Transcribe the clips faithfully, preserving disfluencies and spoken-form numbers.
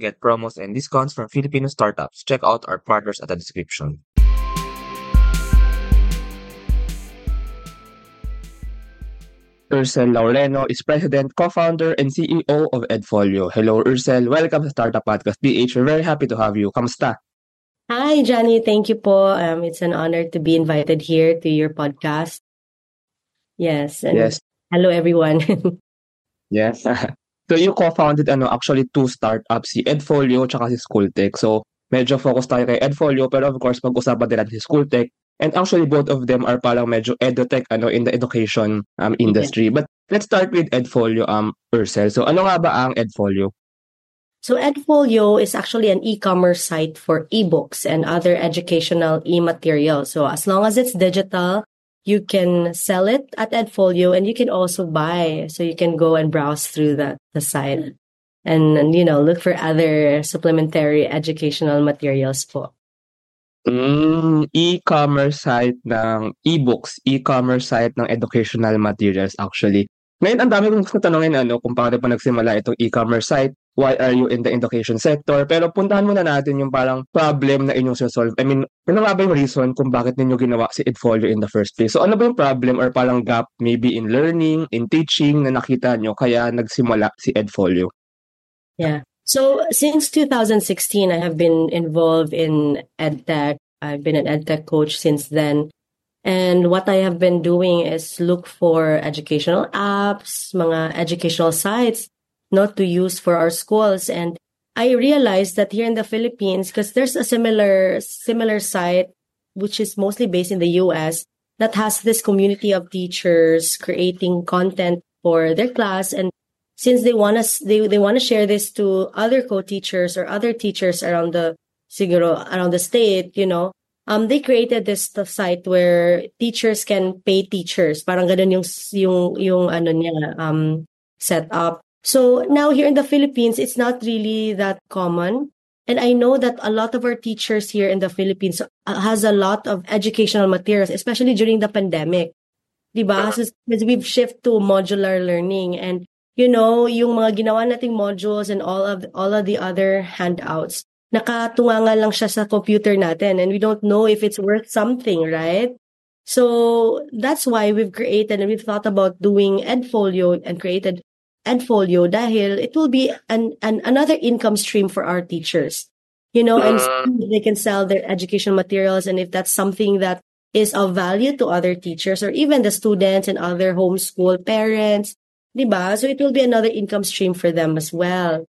Get promos and discounts from Filipino startups. Check out our partners at the description. Ursel Laureno is President, Co-founder, and C E O of Edfolio. Hello, Ursel. Welcome to Startup Podcast D H. We're very happy to have you. Kamusta? Hi, Johnny. Thank you po. Um, it's an honor to be invited here to your podcast. Yes. And Yes. hello, everyone. Yes. So you co-founded ano actually two startups, si Edfolio tsaka si Schooltech. So medyo focus tayo kay Edfolio, pero of course pag-usapan din natin si Schooltech. And actually both of them are parang medyo edutech ano in the education um industry. But let's start with Edfolio, um Ursel. So ano nga ba ang Edfolio? So Edfolio is actually an e-commerce site for ebooks and other educational e-material. So as long as it's digital, you can sell it at Edfolio, and you can also buy. So you can go and browse through the, the site and, and, you know, look for other supplementary educational materials po. Mm, e-commerce site ng e-books, e-commerce site ng educational materials actually. Ngayon, ang dami kong gusto tanongin ano, kung paano pa nagsimula itong e-commerce site, why are you in the education sector? Pero puntahan muna natin yung parang problem na inyong solve. I mean, ano nga ba yung reason kung bakit ninyo ginawa si Edfolio in the first place? So ano ba yung problem or parang gap maybe in learning, in teaching na nakita nyo kaya nagsimula si Edfolio? Yeah. So since two thousand sixteen, I have been involved in EdTech. I've been an EdTech coach since then. And what I have been doing is look for educational apps, mga educational sites, not to use for our schools. And I realized that here in the Philippines, because there's a similar similar site, which is mostly based in the U S, that has this community of teachers creating content for their class. And since they want us, they they want to share this to other co-teachers or other teachers around the siguro around the state, you know, um, they created this site where teachers can pay teachers. Parang ganun yung yung yung ano niya um set up. So now here in the Philippines, it's not really that common, and I know that a lot of our teachers here in the Philippines has a lot of educational materials, especially during the pandemic, diba? Because we've shifted to modular learning. And you know, yung mga ginawa nating modules and all of all of the other handouts, nakatunga nga lang siya sa computer natin, and we don't know if it's worth something, right? So that's why we've created and we've thought about doing Edfolio and created Edfolio dahil it will be an, an another income stream for our teachers. You know, and they can sell their educational materials, and if that's something that is of value to other teachers or even the students and other homeschool parents, diba? So it will be another income stream for them as well.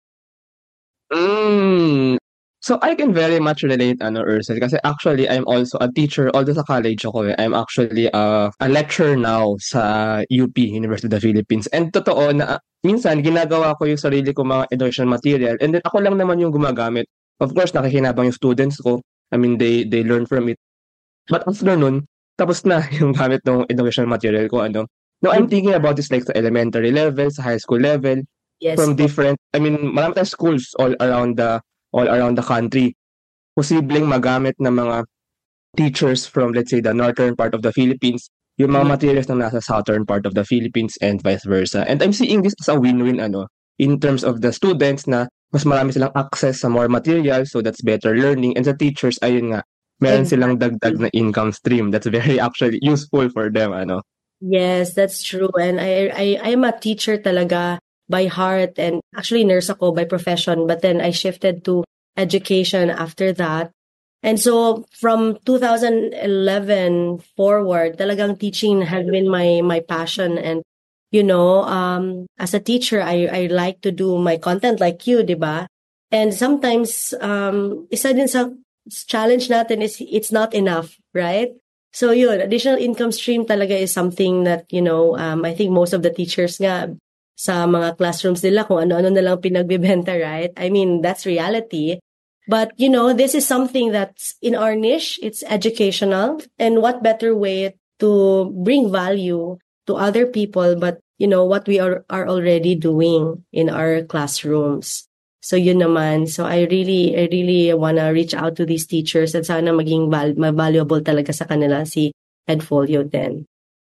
Mm. So I can very much relate, ano, Ursel, kasi actually I'm also a teacher, although sa college ako, eh, I'm actually a, a lecturer now sa U P, University of the Philippines. And totoo na minsan ginagawa ko yung sarili ko mga educational material, and then ako lang naman yung gumagamit. Of course, nakikinabang yung students ko. I mean, they they learn from it. But after nun, tapos na yung gamit ng educational material ko, ano. No, I'm thinking about this like sa elementary level, sa high school level, Yes. from different, I mean, marami tayong schools all around the all around the country. Posibleng magamit ng mga teachers from, let's say, the northern part of the Philippines, yung mga materials na nasa southern part of the Philippines and vice versa. And I'm seeing this as a win-win, ano, in terms of the students na mas marami silang access sa more material, so that's better learning. And sa teachers, ayun nga, meron silang dagdag na income stream that's very actually useful for them, ano. Yes, that's true. And I I I am a teacher talaga by heart, and actually nurse ako by profession, but then I shifted to education after that. And so from two thousand eleven forward, talagang teaching has been my my passion. And you know, um as a teacher, I I like to do my content like you, diba? And sometimes um isa din sa challenge natin is it's not enough, right? So yun, additional income stream talaga is something that, you know, um, I think most of the teachers nga sa mga classrooms nila kung ano-ano na lang pinagbibenta, right? I mean, that's reality. But, you know, this is something that's in our niche. It's educational. And what better way to bring value to other people but, you know, what we are, are already doing in our classrooms. So yun naman. So I really, I really wanna reach out to these teachers at sana maging val- valuable talaga sa kanila si Edfolio din.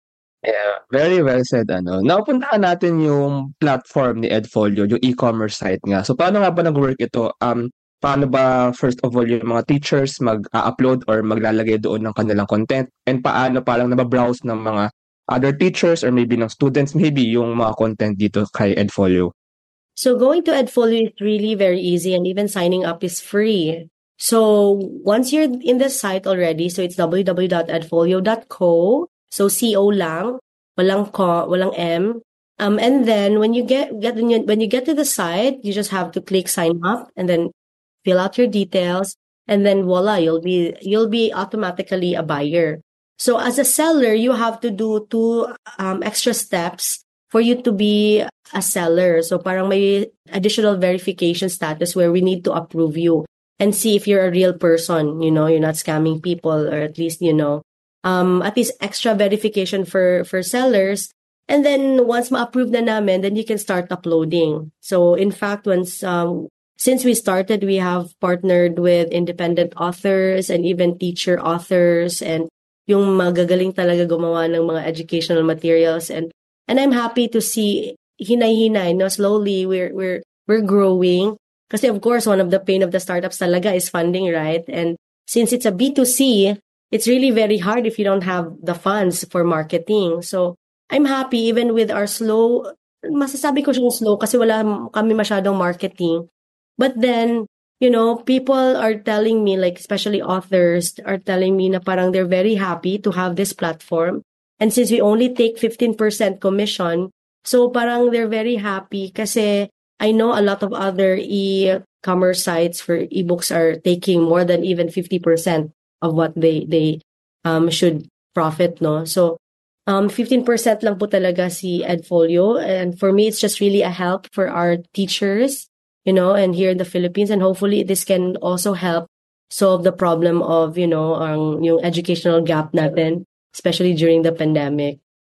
Yeah, very well said ano. Napuntahan natin yung platform ni Edfolio, yung e-commerce site nga. So paano nga ba nag-work ito? Um, paano ba first of all yung mga teachers mag-upload or maglalagay doon ng kanilang content? And paano parang nababrowse ng mga other teachers or maybe ng students maybe yung mga content dito kay Edfolio? So going to Edfolio is really very easy, and even signing up is free. So once you're in the site already, so it's w w w dot edfolio dot co. So C O lang, walang co, walang M. Um, and then when you get get when you, when you get to the site, you just have to click sign up and then fill out your details, and then voila, you'll be you'll be automatically a buyer. So as a seller, you have to do two um, extra steps for you to be a seller. So parang may additional verification status where we need to approve you and see if you're a real person, you know, you're not scamming people, or at least, you know, um, at least extra verification for, for sellers. And then once ma-approve na namin, then you can start uploading. So in fact, once, um, since we started, we have partnered with independent authors and even teacher authors, and yung magagaling talaga gumawa ng mga educational materials. And, and I'm happy to see hinay-hinay, no, slowly we're, we're, we're growing. Kasi of course, one of the pain of the startups talaga is funding, right? And since it's a B two C, it's really very hard if you don't have the funds for marketing. So I'm happy even with our slow, masasabi ko siyang slow kasi wala kami masyadong marketing. But then, you know, people are telling me, like especially authors are telling me na parang they're very happy to have this platform. And since we only take fifteen percent commission, so parang they're very happy kasi I know a lot of other e-commerce sites for ebooks are taking more than even fifty percent of what they they um should profit, no? So um fifteen percent lang po talaga si Edfolio, and for me it's just really a help for our teachers, you know, and here in the Philippines, and hopefully this can also help solve the problem of, you know, ang yung educational gap natin, especially during the pandemic.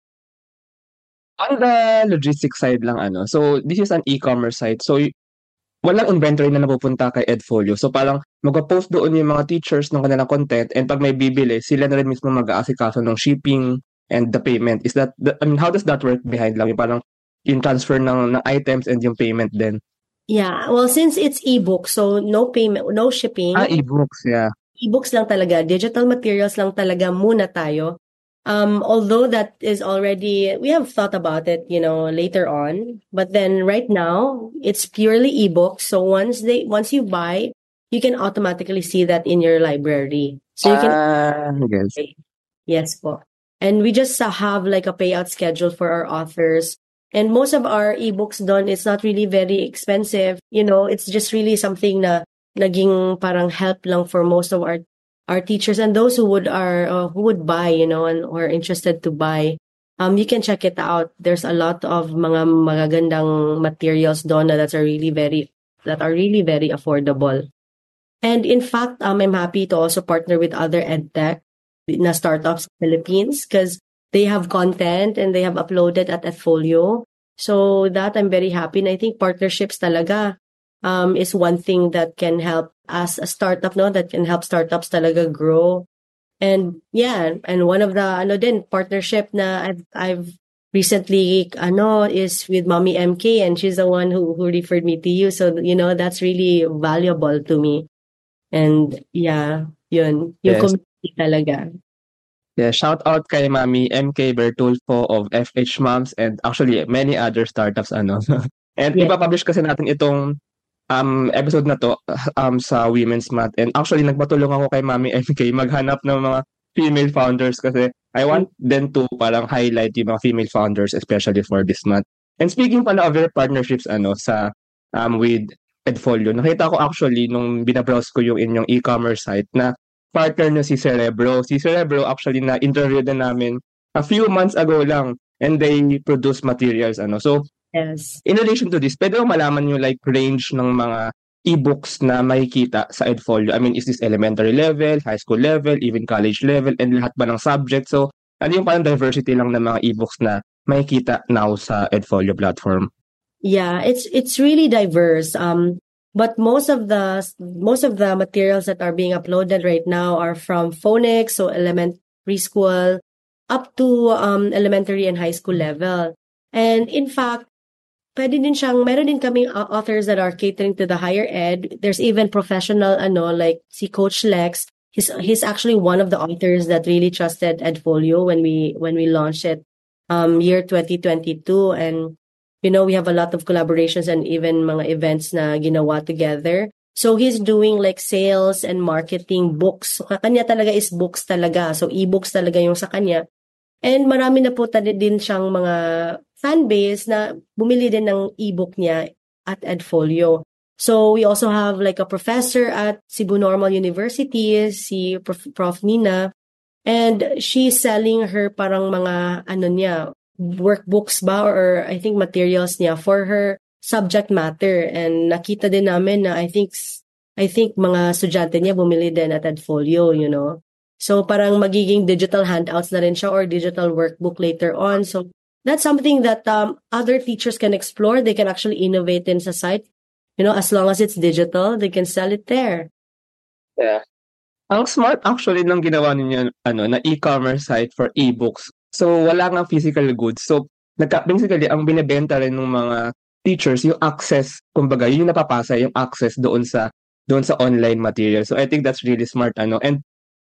On the logistics side lang ano, so this is an e-commerce site. So y- walang inventory na napupunta kay Edfolio. So parang magpo-post doon yung mga teachers ng kanilang content, and pag may bibili, sila na rin mismo mag-aasikaso ng shipping and the payment. Is that the, I mean, how does that work behind lang? Yung parang yung transfer ng ng items and yung payment din. Yeah, well, since it's ebook, so no payment, no shipping. Ah, e-books, yeah. Ebooks lang talaga, digital materials lang talaga muna tayo. Um, although that is already, we have thought about it, you know, later on. But then right now, it's purely ebooks. So once they, once you buy, you can automatically see that in your library. So you can, Ah, yes. yes po. And we just uh, have like a payout schedule for our authors. And most of our ebooks done, it's not really very expensive. You know, it's just really something na naging parang help lang for most of our our teachers and those who would are uh, who would buy, you know, and or interested to buy. Um, you can check it out. There's a lot of mga magagandang materials doon that are really very that are really very affordable. And in fact, um, I'm happy to also partner with other edtech na startups in the Philippines because they have content and they have uploaded at Edfolio. So that I'm very happy. And I think partnerships talaga um, is one thing that can help as a startup, no, that can help startups talaga grow. And yeah, and one of the ano din partnership na I've I've recently ano is with Mommy M K, and she's the one who who referred me to you. So you know that's really valuable to me. And yeah, yun, yung Yes. community talaga. Yeah, shout out kay Mami M K Bertulfo of F H Moms and actually many other startups ano. And Yeah. ipapublish kasi natin itong um episode na to um sa Women's Month, and actually nagpatulong ako kay Mami M K maghanap ng mga female founders kasi I want them to parang highlight yung mga female founders especially for this month. And speaking pala of your partnerships ano sa um with Edfolio, nakita ko actually nung binabrowse ko yung inyong e-commerce site na partner nyo si Cerebro. Si Cerebro actually na interview din namin a few months ago lang, and they produce materials ano. So Yes. in relation to this, pwede mo malaman yung like range ng mga e-books na makikita sa Edfolio? I mean, is this elementary level, high school level, even college level, and lahat ba ng subject? So, ano yung parang diversity lang ng mga e-books na makikita now sa Edfolio platform? Yeah, it's it's really diverse. Um, but most of the most of the materials that are being uploaded right now are from phonics, so elementary school, up to um, elementary and high school level. And in fact, pwede din siyang, meron din kaming uh, authors that are catering to the higher ed. There's even professional, ano, like si Coach Lex. He's, he's actually one of the authors that really trusted Edfolio when we, when we launched it, um, year twenty twenty-two. And, you know, we have a lot of collaborations and even mga events na ginawa together. So he's doing like sales and marketing books. So kanya talaga is books talaga. So e-books talaga yung sa kanya. And marami na po tali din siyang mga fan base na bumili din ng e-book niya at Edfolio. So we also have like a professor at Cebu Normal University, si Prof, Prof Nina, and she's selling her parang mga ano niya, workbooks ba or I think materials niya for her subject matter. And nakita din namin na I think I think mga estudyante niya bumili din at Edfolio, you know. So parang magiging digital handouts na rin siya or digital workbook later on. So that's something that um, other teachers can explore. They can actually innovate in sa site. You know, as long as it's digital, they can sell it there. Yeah. Ang smart actually nung ginawa ninyo ano na e-commerce site for e-books. So wala nga physical goods. So nagka, basically ang binebenta rin ng mga teachers yung access, kumbaga yun yung napapasa yung access doon sa doon sa online material. So I think that's really smart ano. And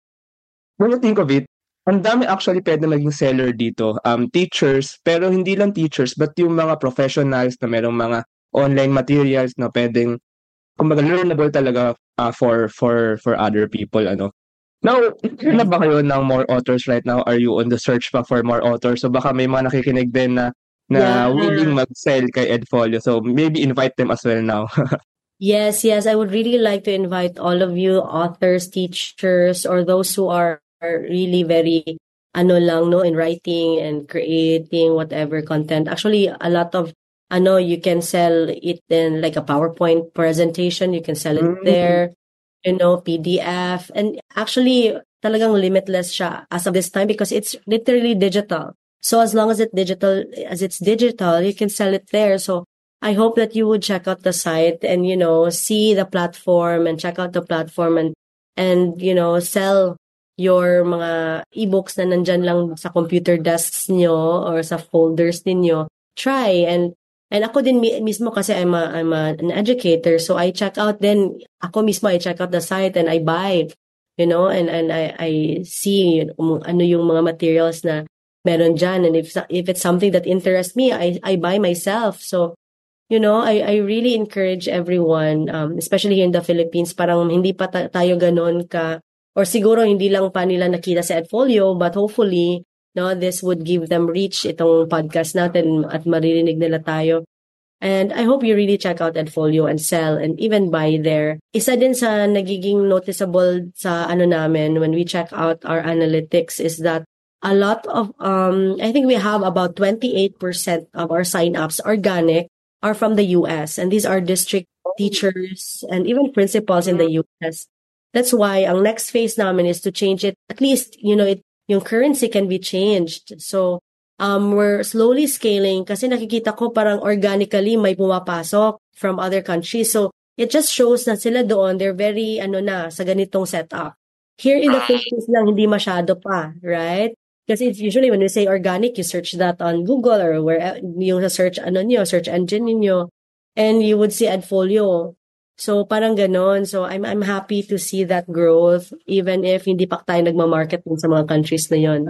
when you think of it, ang dami actually pwede maging seller dito. Um teachers, pero hindi lang teachers but yung mga professionals na merong mga online materials na pwedeng kumbaga learnable talaga uh, for for for other people ano. Now, na ba kayo ng more authors right now? Are you on the search pa for more authors? So baka may mga nakikinig din na na Yeah. willing mag-sell kay Edfolio. So maybe invite them as well now. Yes, yes. I would really like to invite all of you authors, teachers, or those who are, are really very ano lang no in writing and creating whatever content. Actually, a lot of ano you can sell it in like a PowerPoint presentation. You can sell it Mm. there, you know, P D F, and actually talagang limitless siya as of this time because it's literally digital. So as long as it digital as it's digital, you can sell it there. So I hope that you would check out the site and, you know, see the platform and check out the platform and, and, you know, sell your mga ebooks na nandyan lang sa computer desks nyo or sa folders ninyo. Try. And, and ako din mismo kasi I'm a, I'm a, an educator. So I check out then, ako mismo I check out the site and I buy, you know, and, and I, I see um, ano yung mga materials na meron dyan. And if, if it's something that interests me, I, I buy myself. So, you know, I, I really encourage everyone, um, especially here in the Philippines, parang hindi pa ta- tayo ganon ka, or siguro hindi lang pa nila nakita sa Edfolio, but hopefully, no, this would give them reach itong podcast natin at maririnig nila tayo. And I hope you really check out Edfolio and sell and even buy there. Isa din sa nagiging noticeable sa ano namin when we check out our analytics is that a lot of, um, I think we have about twenty-eight percent of our sign-ups organic are from the U S, and these are district teachers and even principals in the U S. That's why ang next phase namin is to change it. At least, you know, it, yung currency can be changed. So, um, we're slowly scaling kasi nakikita ko parang organically may pumapasok from other countries. So, it just shows na sila doon, they're very, ano na, sa ganitong setup. Here in the Philippines lang, hindi masyado pa, right? Kasi it's usually when we say organic, you search that on Google or where yung sa search ano niyo, search engine niyo, and you would see Edfolio. So parang ganon. So I'm I'm happy to see that growth even if hindi pa tayo nagma-market dun sa mga countries na yon.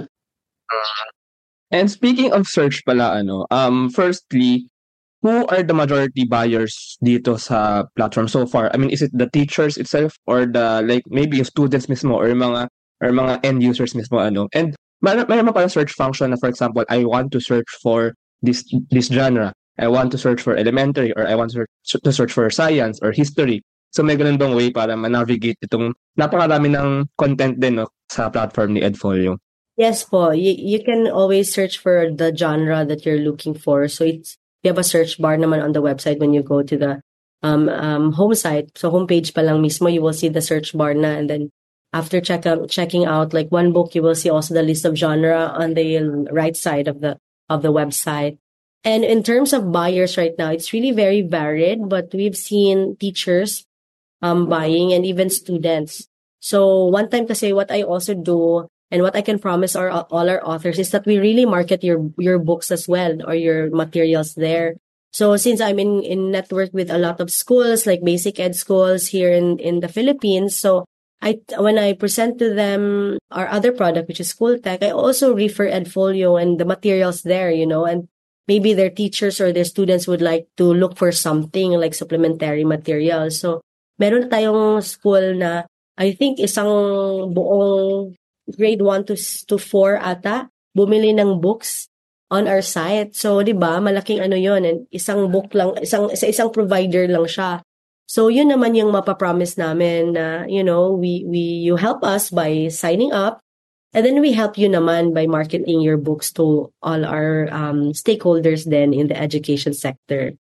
And speaking of search pala ano, um firstly, who are the majority buyers dito sa platform so far? I mean, is it the teachers itself or the like maybe yung students mismo or mga or mga end users mismo ano? And May may pa search function na for example, I want to search for this this genre. I want to search for elementary or I want to search, to search for science or history. So may ganun bang way para ma-navigate itong napakarami ng content din no, sa platform ni Edfolio? Yes po. You, you can always search for the genre that you're looking for. So it's we have a search bar naman on the website when you go to the um, um, home site. So homepage pa lang mismo, you will see the search bar na, and then after check out, checking out like one book, you will see also the list of genre on the right side of the of the website. And in terms of buyers right now, it's really very varied, but we've seen teachers um, buying and even students. So one time kasi what I also do, And what I can promise our all our authors is that we really market your your books as well, or your materials there. So since I'm in, in network with a lot of schools, like basic ed schools here in, in the Philippines, so I when I present to them our other product, which is School Tech, I also refer Edfolio and the materials there, you know, and maybe their teachers or their students would like to look for something like supplementary materials. So meron tayong school na I think isang buong grade one to to four ata bumili ng books on our site. So, 'di ba, malaking ano 'yon, and isang book lang, isang sa isang provider lang siya. So, 'yun naman yung mapapromise namin na, you know, we we you help us by signing up, and then we help you naman by marketing your books to all our um stakeholders then in the education sector.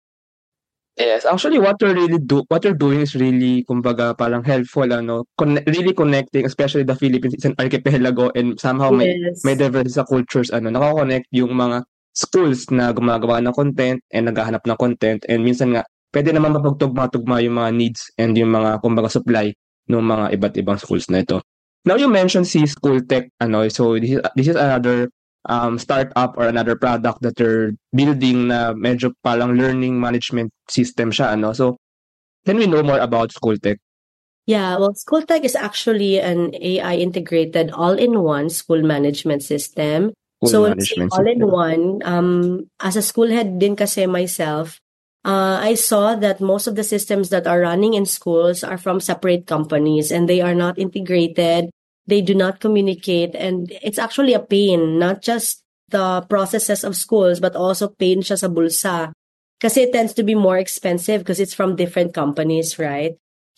Yes, actually what you're really do what you're doing is really kumbaga parang helpful ano, conne- really connecting, especially the Philippines is an archipelago and somehow may Yes. may diversity sa cultures ano, nako-connect yung mga schools na gumagawa ng content and naghahanap ng content, and minsan nga pwede naman mapagtugma-tugma yung mga needs and yung mga kumbaga supply ng mga iba't ibang schools na ito. Now you mentioned si School Tech ano, so this is this is another um startup or another product that you're building na medyo parang learning management system siya ano. So can we know more about School Tech? Yeah, well, School Tech is actually an A I integrated all-in-one school management system. School So when we say management system. all-in-one, um, as a school head din kasi myself, uh, I saw that most of the systems that are running in schools are from separate companies and they are not integrated. They do not communicate, and it's actually a pain, not just the processes of schools, but also pain siya sa bulsa. Kasi it tends to be more expensive because it's from different companies, right?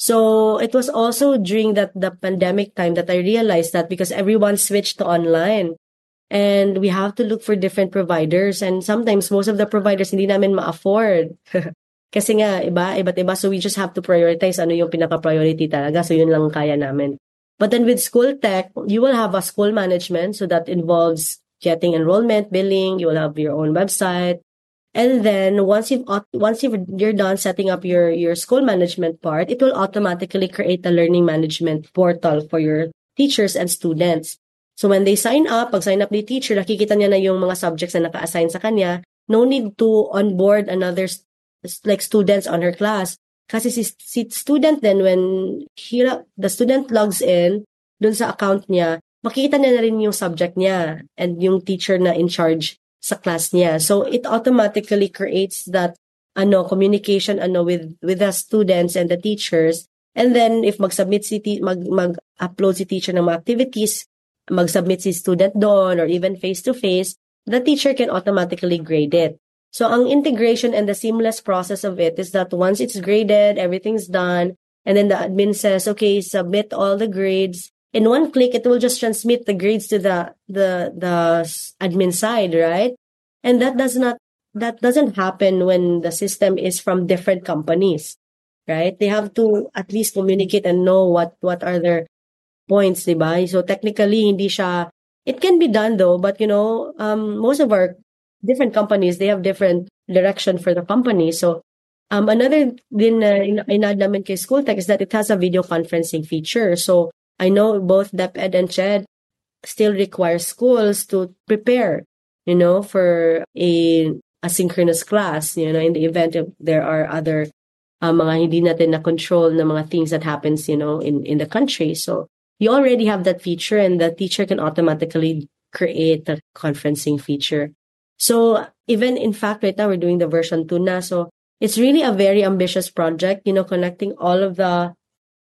So it was also during that the pandemic time that I realized that because everyone switched to online and we have to look for different providers, and sometimes most of the providers hindi namin ma-afford. Kasi nga, iba, iba't iba. So we just have to prioritize ano yung pinaka-priority talaga. So yun lang kaya namin. But then with School Tech, you will have a school management. So that involves getting enrollment, billing. You will have your own website. And then once you've once you've, you're done setting up your, your school management part, it will automatically create a learning management portal for your teachers and students. So when they sign up, pag sign up ni teacher, nakikita niya na yung mga subjects na naka-assign sa kanya. No need to onboard another like students on her class. Kasi si, si student then when he, the student logs in dun sa account niya, makikita niya na rin yung subject niya and yung teacher na in charge sa class niya. So it automatically creates that ano communication ano with with the students and the teachers. And then if mag-submit si mag mag-upload si teacher ng mga activities, mag-submit si student doon or even face to face, the teacher can automatically grade it. So ang integration and the seamless process of it is that once it's graded, everything's done, and then the admin says, okay, submit all the grades. In one click, it will just transmit the grades to the the the admin side, right? And that does not that doesn't happen when the system is from different companies, right? They have to at least communicate and know what what are their points, diba? So technically, hindi siya. It can be done though, but you know, um, most of our different companies, they have different direction for the company. So um, another din na uh, inad namin kay School Tech is that it has a video conferencing feature. So I know both DepEd and CHED still require schools to prepare, you know, for a asynchronous class, you know, in the event of there are other uh, mga hindi natin na control na mga things that happens, you know, in, in the country. So you already have that feature and the teacher can automatically create a conferencing feature. So even in fact, right now we're doing the version two na. So it's really a very ambitious project, you know, connecting all of the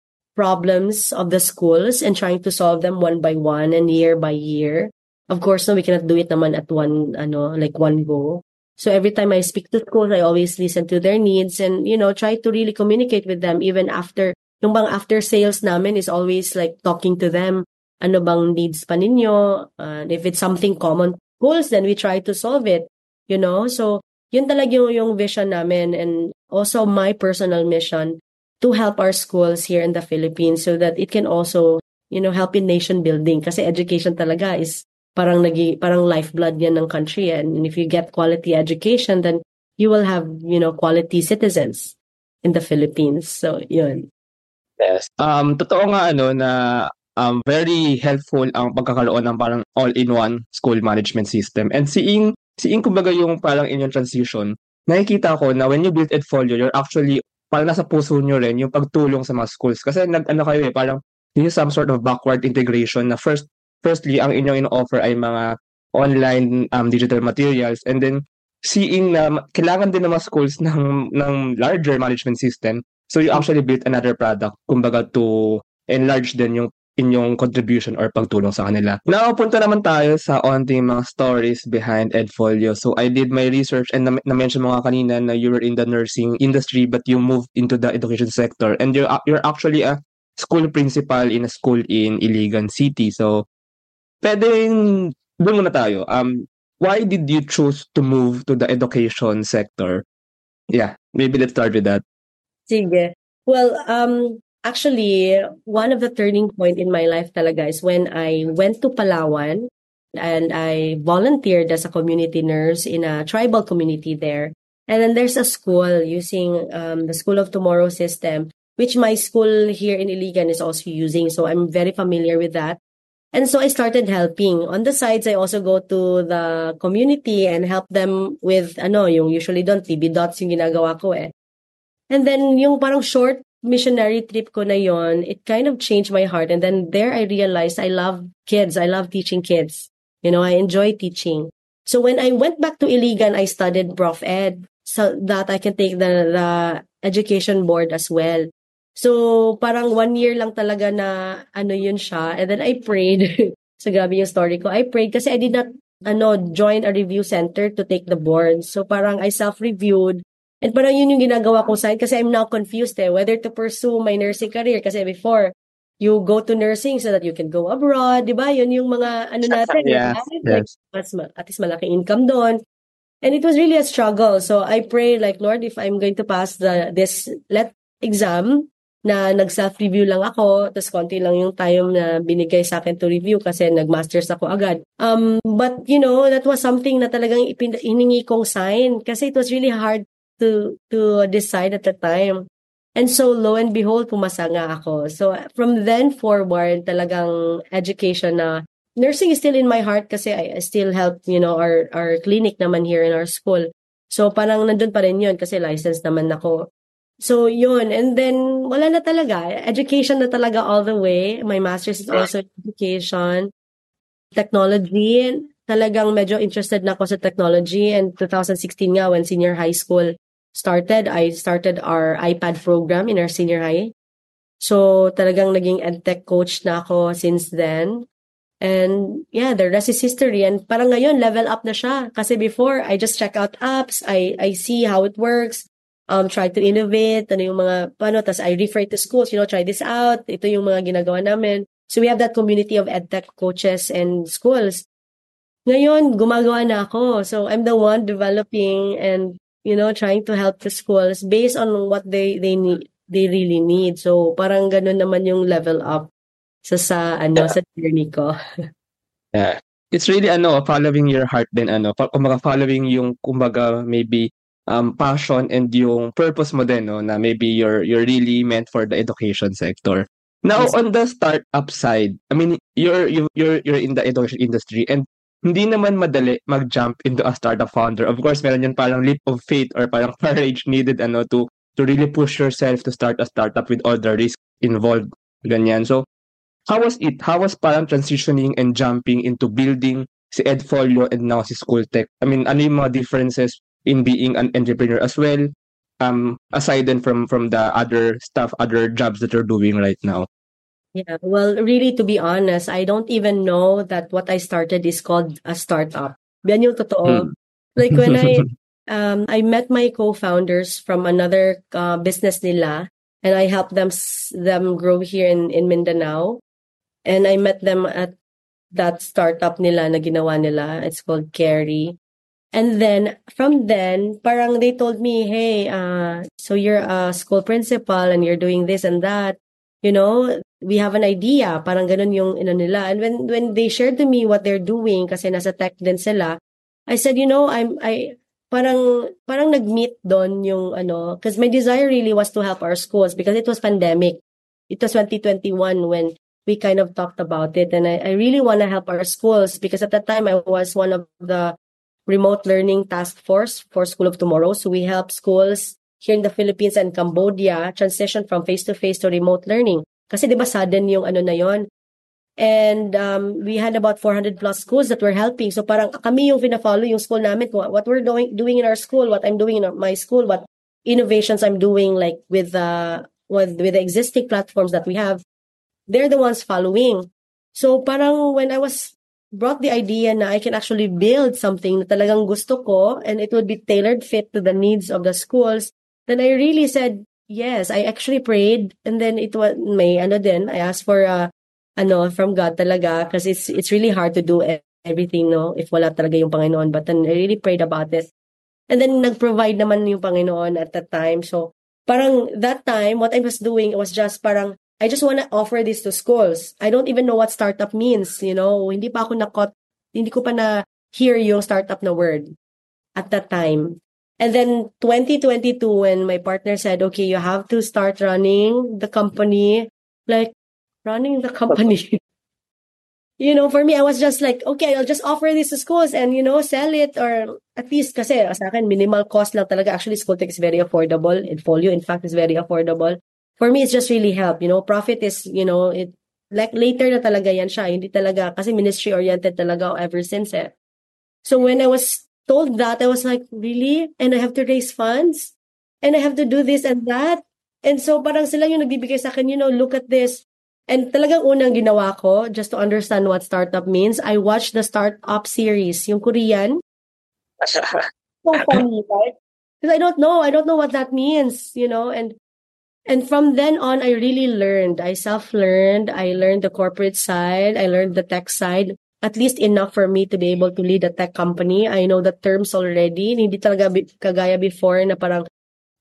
problems of the schools and trying to solve them one by one and year by year. Of course, no, we cannot do it naman at one, ano, like one go. So every time I speak to schools, I always listen to their needs and, you know, try to really communicate with them even after, yung bang after sales namin is always like talking to them. Ano bang needs pa ninyo? Uh, if it's something common goals, then we try to solve it, you know? So, yun talaga yung, yung vision namin and also my personal mission to help our schools here in the Philippines so that it can also, you know, help in nation building. Kasi education talaga is parang nagi, parang lifeblood yan ng country. And if you get quality education, then you will have, you know, quality citizens in the Philippines. So, yun. Yes. Um, totoo nga ano na um, very helpful ang pagkakaroon ng parang all-in-one school management system. And seeing, seeing kumbaga yung parang inyong transition, nakikita ko na when you build Edfolio, you're actually, parang nasa puso nyo rin yung pagtulong sa mga schools. Kasi nag, ano kayo eh, parang yun yung some sort of backward integration na first, firstly, ang inyong ino-offer ay mga online um, digital materials, and then seeing na kailangan din ng mga schools ng, ng larger management system. So you actually built another product, kumbaga to enlarge din yung inyong contribution or pagtulong sa kanila. Now, punta naman tayo sa onting mga stories behind Edfolio. So I did my research and na- na-mention mo nga kanina na you were in the nursing industry but you moved into the education sector, and you're, you're actually a school principal in a school in Iligan City. So pwedeng doon muna tayo. Um, why did you choose to move to the education sector? Yeah, maybe let's start with that. Sige. Well, um, actually, one of the turning point in my life talaga is when I went to Palawan and I volunteered as a community nurse in a tribal community there. And then there's a school using um, the School of Tomorrow system, which my school here in Iligan is also using. So I'm very familiar with that. And so I started helping. On the sides, I also go to the community and help them with, ano, yung usually doon, T B dots yung ginagawa ko eh. And then yung parang short missionary trip ko na yon, it kind of changed my heart. And then there I realized I love kids. I love teaching kids. You know, I enjoy teaching. So when I went back to Iligan, I studied Prof Ed so that I can take the, the education board as well. So parang one year lang talaga na ano yun siya. And then I prayed. So grabe yung story ko. I prayed kasi I did not ano join a review center to take the board. So parang I self-reviewed. And parang yun yung ginagawa kong side kasi I'm now confused eh, whether to pursue my nursing career. Kasi before, you go to nursing so that you can go abroad, di ba? Yun yung mga ano natin. Yes, like, yes. mas, at least malaking income doon. And it was really a struggle. So I pray like, Lord, if I'm going to pass the this let exam, na nag-self-review lang ako, tapos konti lang yung time na binigay sa akin to review kasi nag-masters ako agad. Um, but, you know, that was something na talagang ipin- hiningi kong sign kasi it was really hard to to decide at the time. And so, lo and behold, pumasa nga ako. So, from then forward, talagang education na nursing is still in my heart kasi I, I still help, you know, our, our clinic naman here in our school. So, parang nandun pa rin yun kasi licensed naman ako. So, yun. And then, wala na talaga. Education na talaga all the way. My master's is also education. Technology. Talagang medyo interested na ako sa technology. And twenty sixteen nga, when senior high school started, I started our iPad program in our senior high. So, talagang naging edtech coach na ako since then. And yeah, the rest is history. And parang ngayon, level up na siya. Kasi before, I just check out apps. I, I see how it works. Um, try to innovate, ano yung mga, paano, tas I refer to schools, you know, try this out, ito yung mga ginagawa namin. So we have that community of edtech coaches and schools. Ngayon, gumagawa na ako. So I'm the one developing and, you know, trying to help the schools based on what they, they need, they really need. So parang ganun naman yung level up sa, sa, ano, Yeah. sa journey ko. Yeah. It's really, ano, following your heart din, ano, pa- kumbaga following yung, kumbaga, maybe, um, passion and yung purpose mo din, no, na maybe you're you're really meant for the education sector. Now, Yes. on the startup side, I mean, you're you- you're you're in the education industry, and hindi naman madali mag-jump into a startup founder. Of course, meron yung parang leap of faith or parang courage needed, ano, to to really push yourself to start a startup with all the risks involved, ganyan. So, how was it? How was parang transitioning and jumping into building si Edfolio and now si Schooltech? I mean, ano yung mga differences in being an entrepreneur as well, um, aside then from from the other stuff, other jobs that you're doing right now? Yeah, well, really, to be honest, I don't even know that what I started is called a startup. Yan yung totoo. Hmm. Like when I um I met my co-founders from another uh, business nila, and I helped them s- them grow here in in Mindanao, and I met them at that startup nila na ginawa nila. It's called Carry. And then from then, parang they told me, hey, uh, so you're a school principal and you're doing this and that. You know, we have an idea. Parang ganun yung ino nila. And when when they shared to me what they're doing, kasi nasa tech din sila, I said, you know, I'm I parang parang nag-meet doon yung ano, because my desire really was to help our schools because it was pandemic. It was twenty twenty-one when we kind of talked about it. And I, I really want to help our schools because at that time I was one of the remote learning task force for School of Tomorrow. So we help schools here in the Philippines and Cambodia transition from face-to-face to remote learning. Kasi di ba sudden yung ano na yon. And um, we had about four hundred plus schools that we're helping. So parang kami yung fina-follow yung school namin, what we're doing doing in our school, what I'm doing in my school, what innovations I'm doing like with uh with with the existing platforms that we have. They're the ones following. So parang when I was brought the idea na I can actually build something na talagang gusto ko and it would be tailored fit to the needs of the schools, then I really said yes. I actually prayed and then it was may ano din I asked for uh ano from God talaga because it's it's really hard to do everything no if wala talaga yung Panginoon, but then I really prayed about it and then nag-provide naman yung Panginoon at that time. So parang that time what I was doing was just parang I just want to offer this to schools. I don't even know what startup means, you know. Hindi pa ako nakot, hindi ko pa na hear yung startup na word at that time. And then twenty twenty-two when my partner said, okay, you have to start running the company, like running the company. You know, for me, I was just like, okay, I'll just offer this to schools and, you know, sell it or at least kasi sa akin, minimal cost lang talaga. Actually, Schooltech is very affordable. Infolio, in fact, is very affordable. For me, it's just really help. You know, profit is, you know, it like later na talaga yan siya. Hindi talaga, kasi ministry-oriented talaga ever since eh. So when I was told that, I was like, really? And I have to raise funds? And I have to do this and that? And so parang sila yung nagbibigay sa akin, you know, look at this. And talagang unang ginawa ko, just to understand what startup means, I watched the Startup series, yung Korean. So funny, right? Because I don't know. I don't know what that means, you know, and And from then on, I really learned. I self-learned. I learned the corporate side. I learned the tech side. At least enough for me to be able to lead a tech company. I know the terms already. Hindi talaga kagaya before na parang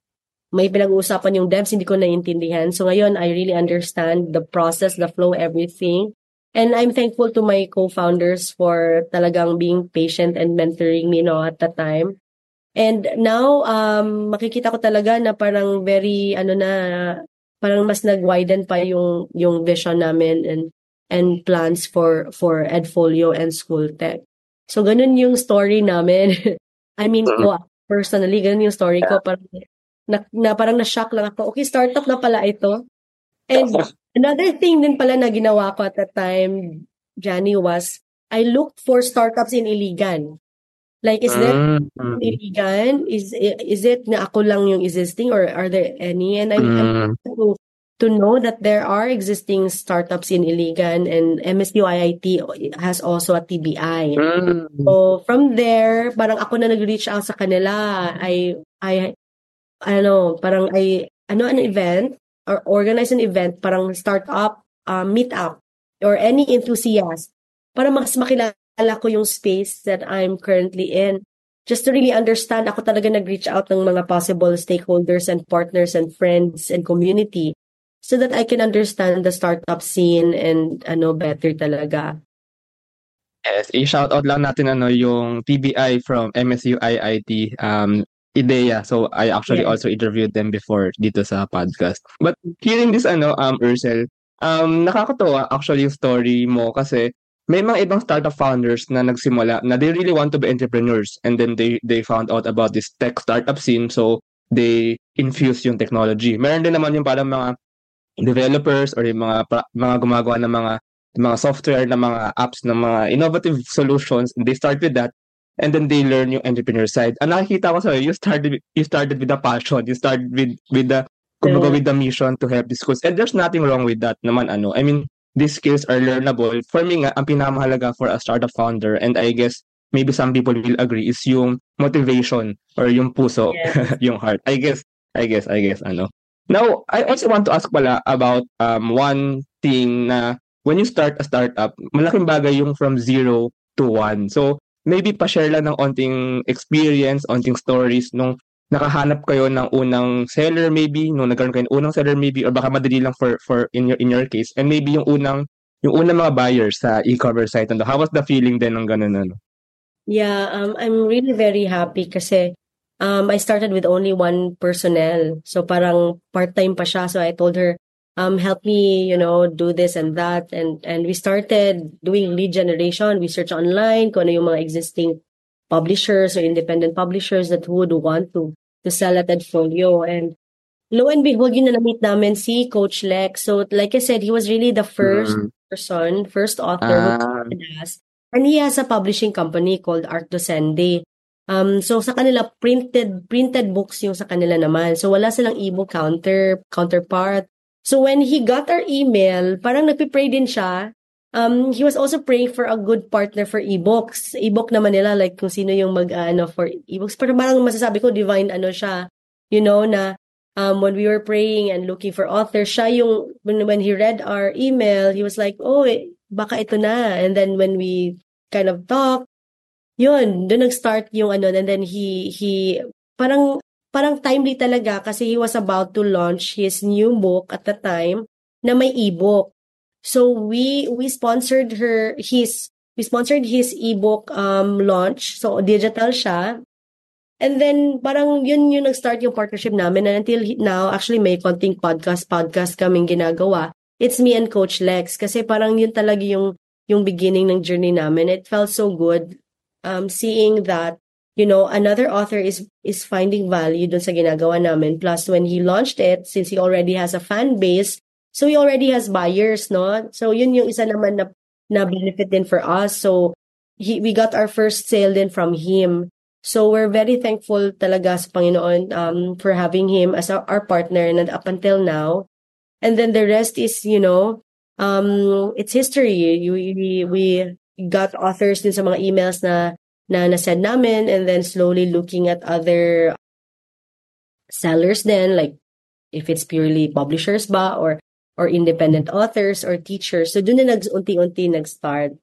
may pinag-uusapan yung devs, hindi ko naiintindihan. So ngayon, I really understand the process, the flow, everything. And I'm thankful to my co-founders for talagang being patient and mentoring me, you know, at the time. And now, um, makikita ko talaga na parang very, ano na, parang mas nag-widen pa yung, yung vision namin and, and plans for, for Edfolio and Schooltech. So, ganun yung story namin. I mean, ko, personally, ganun yung story ko. Parang, na, na, parang na-shock lang ako. Okay, startup na pala ito. And another thing din pala na ginawa ko at that time, Johnny, was I looked for startups in Iligan. Like, is there Mm. Iligan? Is is it na ako lang yung existing or are there any? And I, Mm. I to, to know that there are existing startups in Iligan and M S U I I T has also a T B I. Mm. So from there, parang ako na nag-reach out sa kanila. I I ano, parang I ano an event or organize an event, parang startup uh, meetup or any enthusiast para mas makilala ko yung space that I'm currently in. Just to really understand, ako talaga nag-reach out ng mga possible stakeholders and partners and friends and community so that I can understand the startup scene and ano better talaga. Yes, i-shout out lang natin ano yung T B I from M S U I I T, um IDEA. So I actually Yes. also interviewed them before dito sa podcast. But hearing this ano um Ursel, um nakakatuwa actually yung story mo kasi may mga ibang startup founders na nagsimula na they really want to be entrepreneurs and then they they found out about this tech startup scene, so they infuse yung technology. Meron din naman yung parang mga developers or yung mga pra- mga gumagawa ng mga mga software na mga apps na mga innovative solutions, and they start with that and then they learn yung entrepreneur side. Ang nakikita ko sa'yo, you started you started with the passion, you started with with the kumbaga with the mission to help the schools, and there's nothing wrong with that naman ano. I mean, these skills are learnable. For me nga, ang pinakamahalaga for a startup founder, and I guess maybe some people will agree, is yung motivation or yung puso, Yes. yung heart. I guess, I guess, I guess, ano. Now, I also want to ask pala about um one thing na when you start a startup, malaking bagay yung from zero to one. So, maybe pa-share lang ng onting experience, onting stories nung nakahanap kayo ng unang seller maybe, nung nagkaroon kayo ng unang seller maybe, or baka madali lang for for in your in your case, and maybe yung unang yung unang mga buyers sa e-commerce site. Ano, how was the feeling din ng ganun ano? Yeah, um, I'm really very happy kasi um, I started with only one personnel. So parang part-time pa siya. So I told her, um, help me, you know, do this and that. And, and we started doing lead generation, research online, kung ano yung mga existing publishers or independent publishers that would want to, to sell at Edfolio. And lo and behold, yun na na-meet namin si Coach Lex. So, like I said, he was really the first Mm. person, first author who Ah. contacted us. And he has a publishing company called Art Docende. Um, so sa kanila, printed printed books yung sa kanila naman. So wala silang ebook counter counterpart. So when he got our email, parang nagpe-pray din siya. Um, he was also praying for a good partner for ebooks. Ebook naman nila, like kung sino yung mag, uh, ano, for ebooks. Pero parang masasabi ko, divine ano siya. You know, na um, when we were praying and looking for authors, siya yung, when, when he read our email, he was like, oh, eh, baka ito na. And then when we kind of talked, yun, doon nag-start yung ano, and then he, he, parang, parang timely talaga kasi he was about to launch his new book at the time na may ebook. So we, we sponsored her, his, we sponsored his ebook um, launch. So digital siya. And then parang yun yung nag-start yung partnership namin, and until now, actually may konting podcast, podcast kaming ginagawa. It's me and Coach Lex kasi parang yun talaga yung, yung beginning ng journey namin. It felt so good. Um, seeing that, you know, another author is is finding value dun sa ginagawa namin. Plus, when he launched it, since he already has a fan base, so he already has buyers, no? So, yun yung isa naman na, na benefit din for us. So, he, we got our first sale din from him. So, we're very thankful talaga sa Panginoon um, for having him as our, our partner and up until now. And then the rest is, you know, um, it's history. We, we, we got authors din sa mga emails na na na-send namin, and then slowly looking at other sellers then, like if it's purely publishers ba or or independent authors or teachers. So doon na nag-unti-unti nag-start.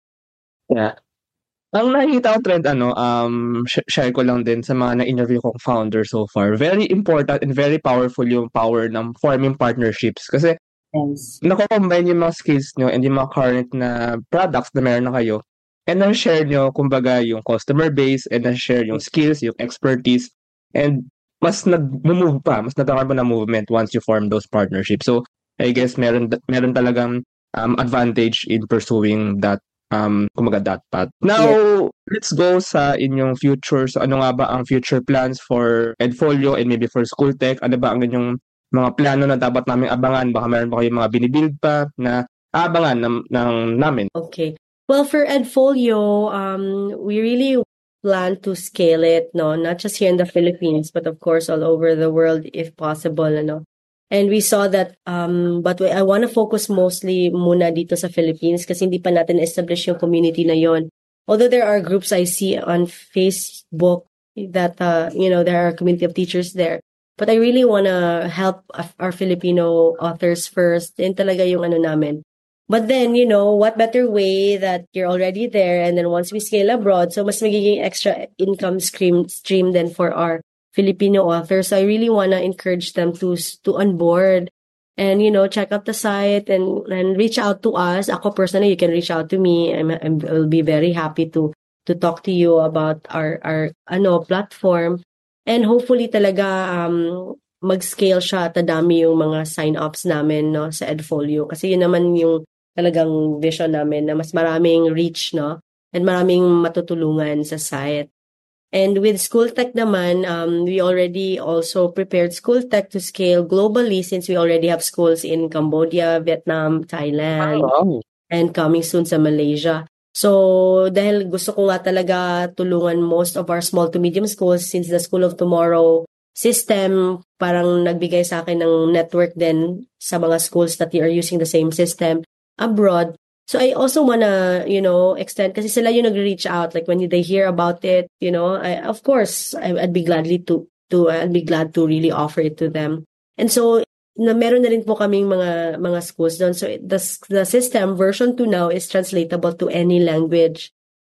Yeah. Ang nakikita ko trend ano, um, sh- share ko lang din sa mga na-interview kong founder so far. Very important and very powerful yung power ng forming partnerships. Kasi Yes. nako-combine yung mga skills nyo and yung mga current na products na meron na kayo. And then share nyo, kumbaga, yung customer base, and then share yung skills, yung expertise. And mas nag-move pa, mas nagkakaroon pa ng movement once you form those partnerships. So, I guess meron meron talagang um, advantage in pursuing that um kumbaga that path. Now, Yes. let's go sa inyong future. So, ano nga ba ang future plans for Edfolio and maybe for School Tech? Ano ba ang inyong mga plano na dapat namin abangan? Baka meron pa kayong mga binibuild pa na aabangan ng, ng namin. Okay. Well, for Edfolio, um, we really plan to scale it, no, not just here in the Philippines, but of course all over the world if possible, no. And we saw that, um, but we, I want to focus mostly muna dito sa Philippines kasi hindi pa natin establish yung community na yon. Although there are groups I see on Facebook that, uh, you know, there are a community of teachers there. But I really want to help our Filipino authors first. Yun talaga yung ano namin. But then, you know, what better way that you're already there, and then once we scale abroad, so mas magiging extra income stream stream then for our Filipino authors. So I really want to encourage them to to onboard and, you know, check out the site and and reach out to us. Ako personally, you can reach out to me. I'm, I'm I'll be very happy to to talk to you about our our ano platform. And hopefully talaga um, mag-scale siya at dami yung mga sign-ups namin, no, sa Edfolio. Kasi yun naman yung talagang vision namin na mas maraming reach, no, and maraming matutulungan sa site. And with School Tech naman, um, we already also prepared School Tech to scale globally since we already have schools in Cambodia, Vietnam, Thailand, Wow. and coming soon sa Malaysia. So, dahil gusto ko nga talaga tulungan most of our small to medium schools since the School of Tomorrow system parang nagbigay sa akin ng network din sa mga schools that are using the same system abroad. So, I also wanna, you know, extend kasi sila yung nag-reach out. Like, when they hear about it, you know, I, of course, I, I'd be gladly to, to, I'd be glad to really offer it to them. And so, na meron na rin po kaming mga mga schools doon. So the the system version two now is translatable to any language.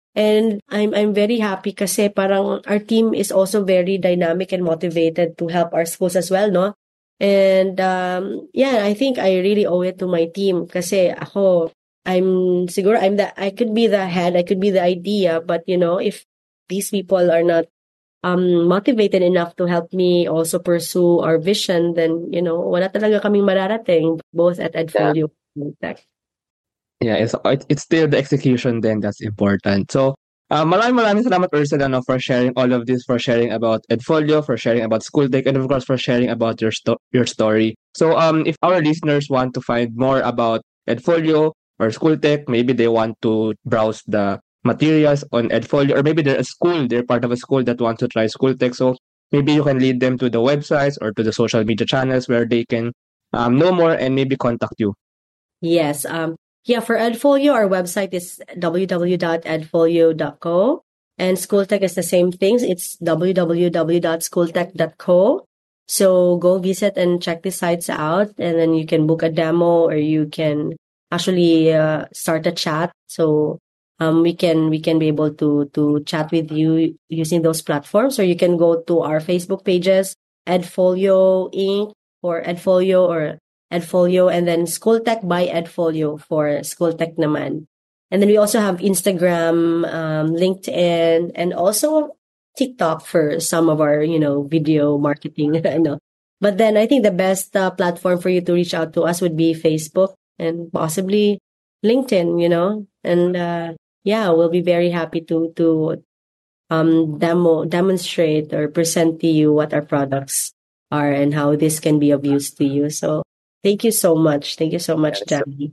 And I'm I'm very happy kasi parang our team is also very dynamic and motivated to help our schools as well, no? And um yeah, I think I really owe it to my team kasi ako I'm siguro I'm the I could be the head, I could be the idea, but you know, if these people are not um, motivated enough to help me also pursue our vision, then, you know, wala talaga kaming mararating, both at Edfolio and Tech. Yeah, it's, it's still the execution then that's important. So, uh, maraming maraming salamat, Ursula, no, for sharing all of this, for sharing about Edfolio, for sharing about Schooltech, and of course, for sharing about your, sto- your story. So, um, if our listeners want to find more about Edfolio or Schooltech, maybe they want to browse the materials on Edfolio, or maybe they're a school, they're part of a school that wants to try Schooltech. So, maybe you can lead them to the websites or to the social media channels where they can um, know more and maybe contact you. Yes. Um, yeah, for Edfolio, our website is w w w dot edfolio dot co. And Schooltech is the same things. It's w w w dot schooltech dot co. So go visit and check the sites out, and then you can book a demo, or you can actually uh, start a chat. So um, we can we can be able to to chat with you using those platforms, or you can go to our Facebook pages, Edfolio Incorporated or Edfolio or Edfolio, and then Schooltech by Edfolio for Schooltech naman. And then we also have Instagram, um, LinkedIn, and also TikTok for some of our, you know, video marketing. I know. But then I think the best uh, platform for you to reach out to us would be Facebook and possibly LinkedIn, you know. And uh, yeah, we'll be very happy to to um, demo demonstrate or present to you what our products are and how this can be of use to you. So thank you so much. Thank you so much, Yes. Jamie.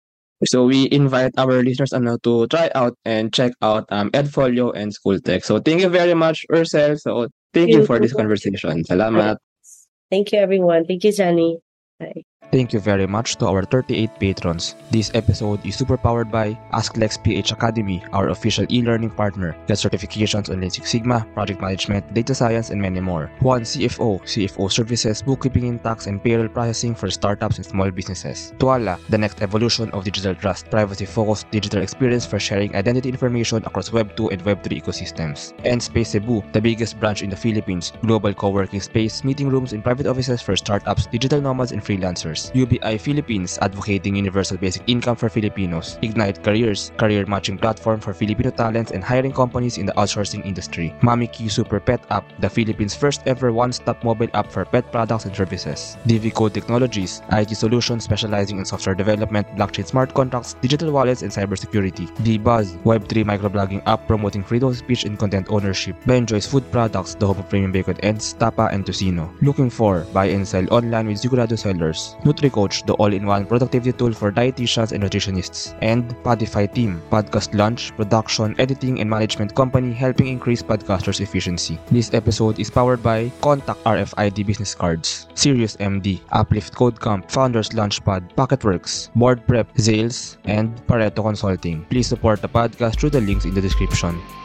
So we invite our listeners ano, to try out and check out um, Edfolio and Schooltech. So thank you very much, Ursel. So thank you for this conversation. Salamat. Thank you, everyone. Thank you, Jenny. Bye. Thank you very much to our thirty-eight patrons. This episode is super powered by AskLex P H Academy, our official e-learning partner. Get certifications on Lean Six Sigma, project management, data science, and many more. Juan C F O, C F O services, bookkeeping and tax, and payroll processing for startups and small businesses. Tuala, the next evolution of digital trust, privacy-focused digital experience for sharing identity information across Web two and Web three ecosystems. And Space Cebu, the biggest branch in the Philippines, global co-working space, meeting rooms, and private offices for startups, digital nomads, and freelancers. U B I Philippines, advocating universal basic income for Filipinos. Ignite Careers, career matching platform for Filipino talents and hiring companies in the outsourcing industry. Mamiki Super Pet App, the Philippines' first ever one-stop mobile app for pet products and services. D V Code Technologies, I T solutions specializing in software development, blockchain smart contracts, digital wallets, and cybersecurity. D-Buzz, Web three microblogging app promoting freedom of speech and content ownership. Benjoy's Food Products, the home of premium bacon ends, Tapa, and Tocino. Looking for buy and sell online with Sigurado sellers. NutriCoach, the all-in-one productivity tool for dietitians and nutritionists. And Podify Team, podcast launch, production, editing, and management company helping increase podcasters' efficiency. This episode is powered by Contact R F I D Business Cards, Sirius M D, Uplift Code Camp, Founders Launchpad, Pocketworks, Board Prep, Zales, and Pareto Consulting. Please support the podcast through the links in the description.